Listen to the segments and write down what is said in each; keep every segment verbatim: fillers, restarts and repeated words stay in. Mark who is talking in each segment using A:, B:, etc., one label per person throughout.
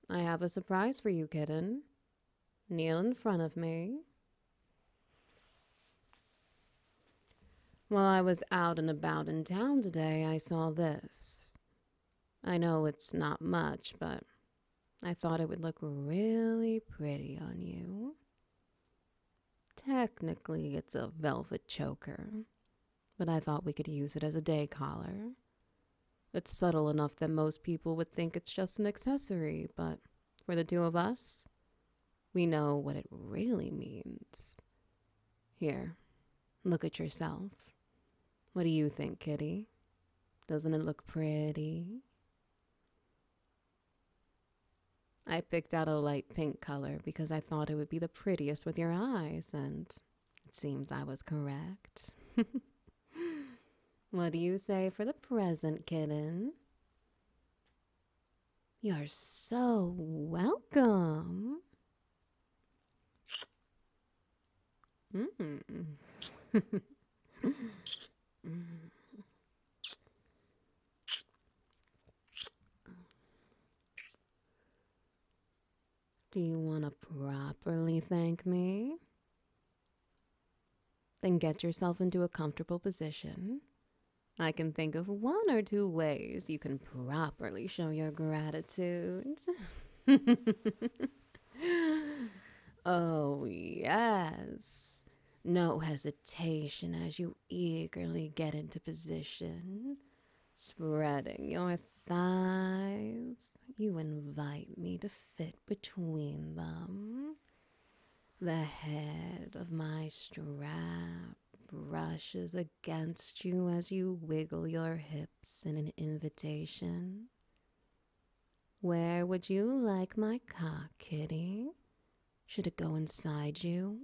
A: I have a surprise for you, kitten. Kneel in front of me. While I was out and about in town today, I saw this. I know it's not much, but I thought it would look really pretty on you. Technically, it's a velvet choker, but I thought we could use it as a day collar. It's subtle enough that most people would think it's just an accessory, but for the two of us, we know what it really means. Here, look at yourself. What do you think, kitty? Doesn't it look pretty? I picked out a light pink color because I thought it would be the prettiest with your eyes, and it seems I was correct. What do you say for the present, kitten? You're so welcome. Mm. Do you want to properly thank me? Then get yourself into a comfortable position. I can think of one or two ways you can properly show your gratitude. Oh, yes. No hesitation as you eagerly get into position, spreading your thighs. You invite me to fit between them. The head of my strap brushes against you as you wiggle your hips in an invitation. Where would you like my cock, kitty? Should it go inside you?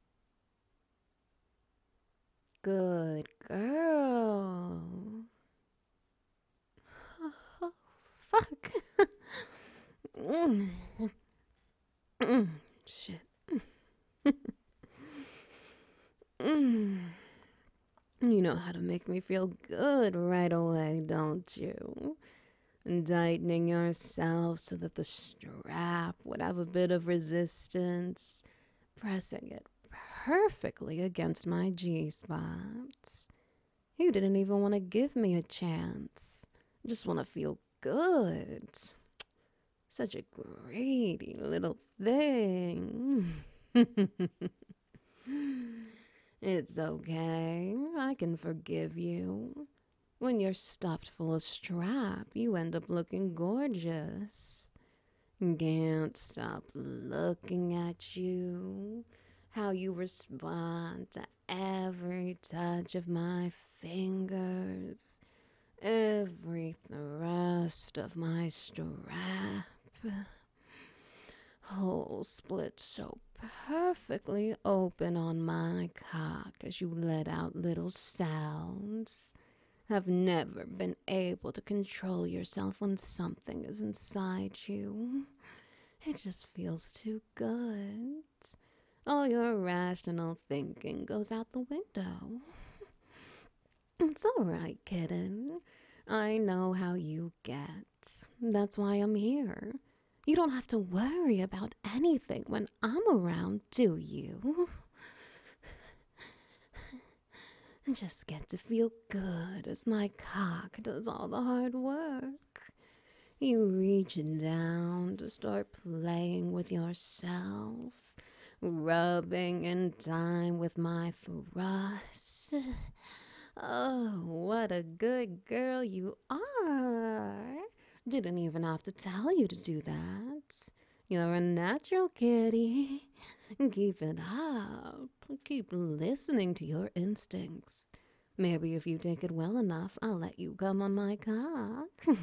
A: Good girl. Oh, fuck. Mm. Mm. Shit. Mm. You know how to make me feel good right away, don't you? Tightening yourself so that the strap would have a bit of resistance, pressing it perfectly against my G spots. You didn't even want to give me a chance. Just want to feel good. Such a greedy little thing. It's okay. I can forgive you. When you're stuffed full of strap, you end up looking gorgeous. Can't stop looking at you. How you respond to every touch of my fingers, every thrust of my strap. Hole split so perfectly open on my cock as you let out little sounds. Have never been able to control yourself when something is inside you. It just feels too good. All your rational thinking goes out the window. It's all right, kitten. I know how you get. That's why I'm here. You don't have to worry about anything when I'm around, do you? Just get to feel good as my cock does all the hard work. You reach down to start playing with yourself, rubbing in time with my thrust. Oh, what a good girl you are. Didn't even have to tell you to do that. You're a natural kitty. Keep it up. Keep listening to your instincts. Maybe if you take it well enough, I'll let you come on my cock.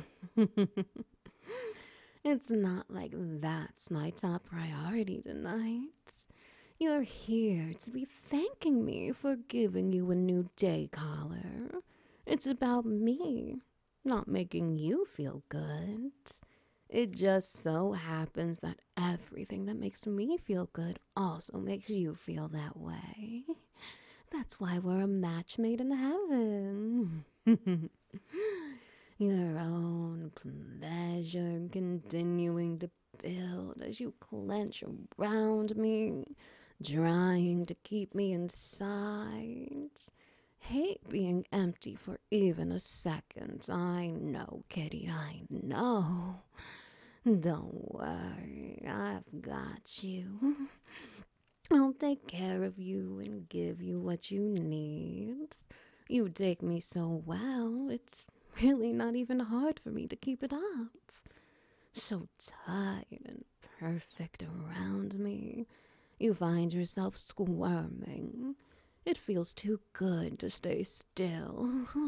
A: It's not like that's my top priority tonight. You're here to be thanking me for giving you a new day collar. It's about me, not making you feel good. It just so happens that everything that makes me feel good also makes you feel that way. That's why we're a match made in heaven. Your own pleasure continuing to build as you clench around me, trying to keep me inside. Hate being empty for even a second. I know, kitty, I know. Don't worry, I've got you. I'll take care of you and give you what you need. You take me so well, it's really not even hard for me to keep it up. So tight and perfect around me. You find yourself squirming. It feels too good to stay still.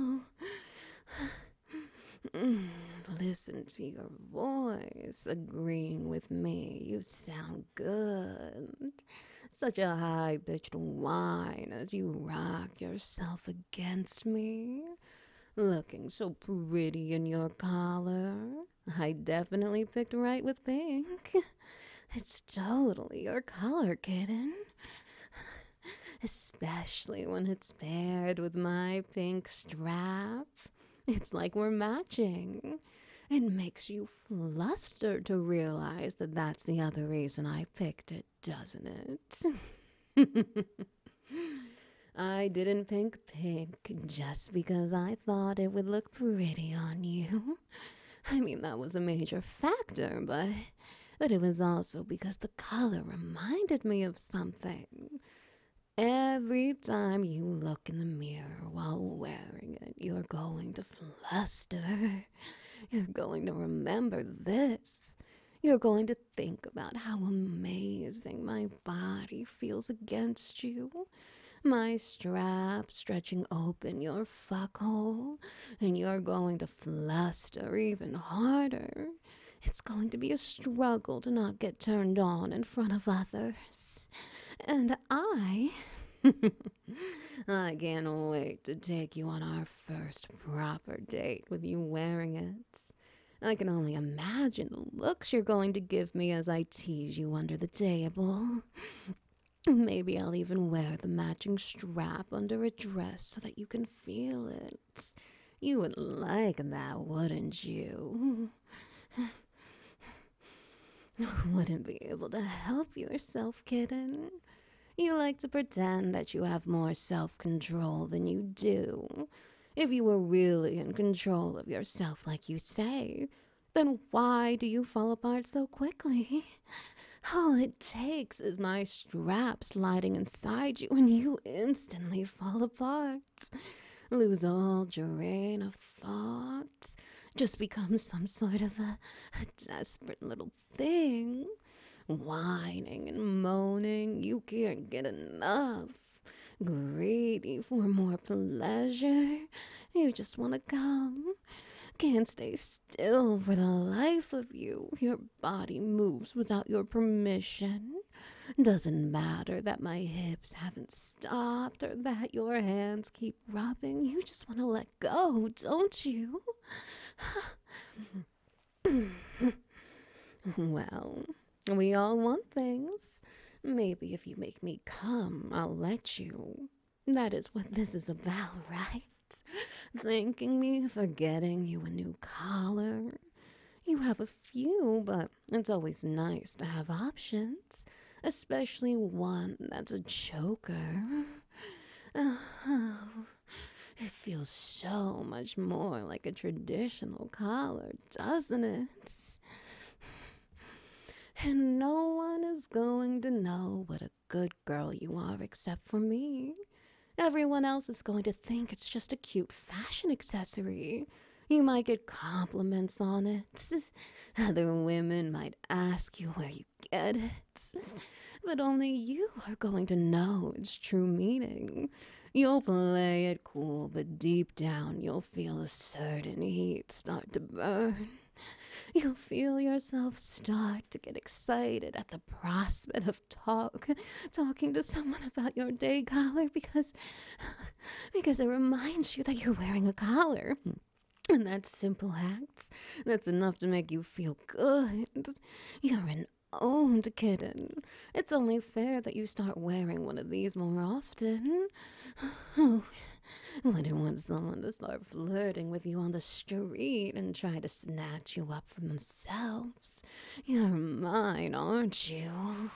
A: Listen to your voice, agreeing with me. You sound good. Such a high-pitched whine as you rock yourself against me. Looking so pretty in your collar. I definitely picked right with pink. It's totally your color, kitten. Especially when it's paired with my pink strap. It's like we're matching. It makes you flustered to realize that that's the other reason I picked it, doesn't it? I didn't pick pink just because I thought it would look pretty on you. I mean, that was a major factor, but, but it was also because the color reminded me of something. Every time you look in the mirror while wearing it, you're going to fluster. You're going to remember this. You're going to think about how amazing my body feels against you. My strap stretching open your fuckhole, and you're going to fluster even harder. It's going to be a struggle to not get turned on in front of others. And I... I can't wait to take you on our first proper date with you wearing it. I can only imagine the looks you're going to give me as I tease you under the table. Maybe I'll even wear the matching strap under a dress so that you can feel it. You would like that, wouldn't you? Wouldn't be able to help yourself, kitten. You like to pretend that you have more self-control than you do. If you were really in control of yourself like you say, then why do you fall apart so quickly? All it takes is my strap sliding inside you and you instantly fall apart. Lose all train of thought. Just become some sort of a, a desperate little thing. Whining and moaning, you can't get enough. Greedy for more pleasure, you just want to come. Can't stay still for the life of you. Your body moves without your permission. Doesn't matter that my hips haven't stopped or that your hands keep rubbing. You just want to let go, don't you? Well, we all want things. Maybe if you make me come, I'll let you. That is what this is about, right? Thanking me for getting you a new collar. You have a few, but it's always nice to have options, especially one that's a choker. Oh, it feels so much more like a traditional collar, doesn't it? And no one is going to know what a good girl you are except for me. Everyone else is going to think it's just a cute fashion accessory. You might get compliments on it. Other women might ask you where you get it. But only you are going to know its true meaning. You'll play it cool, but deep down you'll feel a certain heat start to burn. You'll feel yourself start to get excited at the prospect of talk, talking to someone about your day collar because, because it reminds you that you're wearing a collar. And that simple act, that's enough to make you feel good. You're an owned kitten. It's only fair that you start wearing one of these more often. Oh, Wouldn't want someone to start flirting with you on the street and try to snatch you up from themselves. You're mine, aren't you?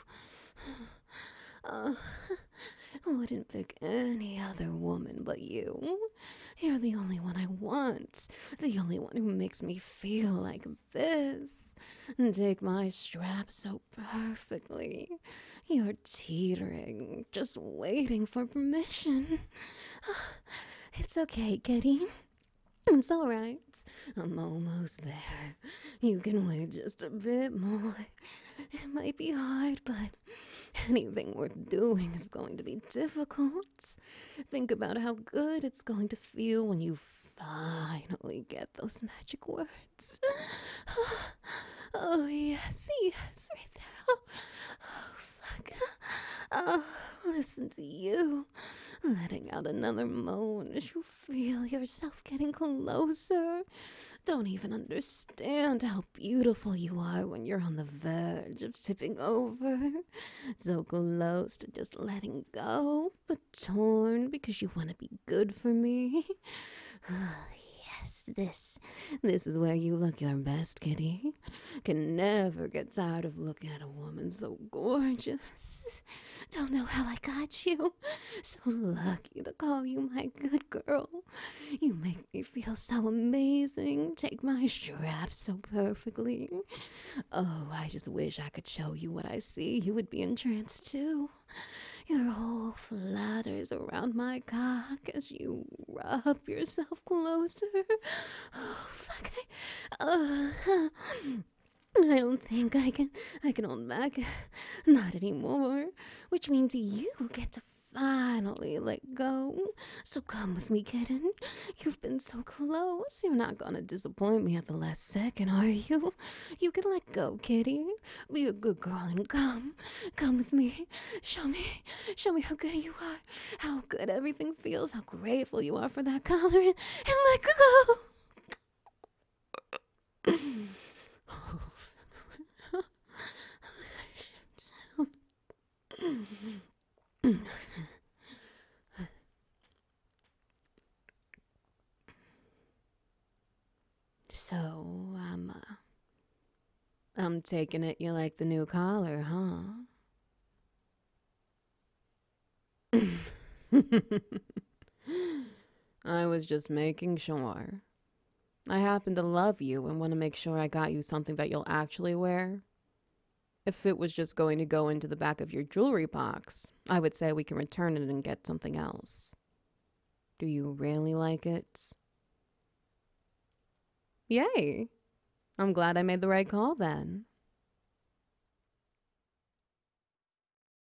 A: Uh, wouldn't pick any other woman but you. You're the only one I want, the only one who makes me feel like this. And take my strap so perfectly. You're teetering, just waiting for permission. It's okay, Kitty. It's all right. I'm almost there. You can wait just a bit more. It might be hard, but anything worth doing is going to be difficult. Think about how good it's going to feel when you finally get those magic words. Oh, yes, yes, right there. Oh, oh fuck. Oh, listen to you. Letting out another moan as you feel yourself getting closer. Don't even understand how beautiful you are when you're on the verge of tipping over. So close to just letting go, but torn because you want to be good for me. Yes, this, this is where you look your best, Kitty. Can never get tired of looking at a woman so gorgeous. Don't know how I got you. So lucky to call you my good girl. You make me feel so amazing. Take my strap so perfectly. Oh, I just wish I could show you what I see. You would be entranced too. Your whole flutters around my cock as you rub yourself closer. Oh, fuck. I, uh, I don't think I can, I can hold back. Not anymore. Which means you get to finally let go. So come with me, kitten. You've been so close. You're not gonna disappoint me at the last second, are you? You can let go, kitty. Be a good girl and come. Come with me. Show me. Show me how good you are. How good everything feels. How grateful you are for that color. And, and let go. So, I'm, uh, I'm taking it you like the new collar, huh? I was just making sure. I happen to love you and want to make sure I got you something that you'll actually wear. If it was just going to go into the back of your jewelry box, I would say we can return it and get something else. Do you really like it? Yay! I'm glad I made the right call then.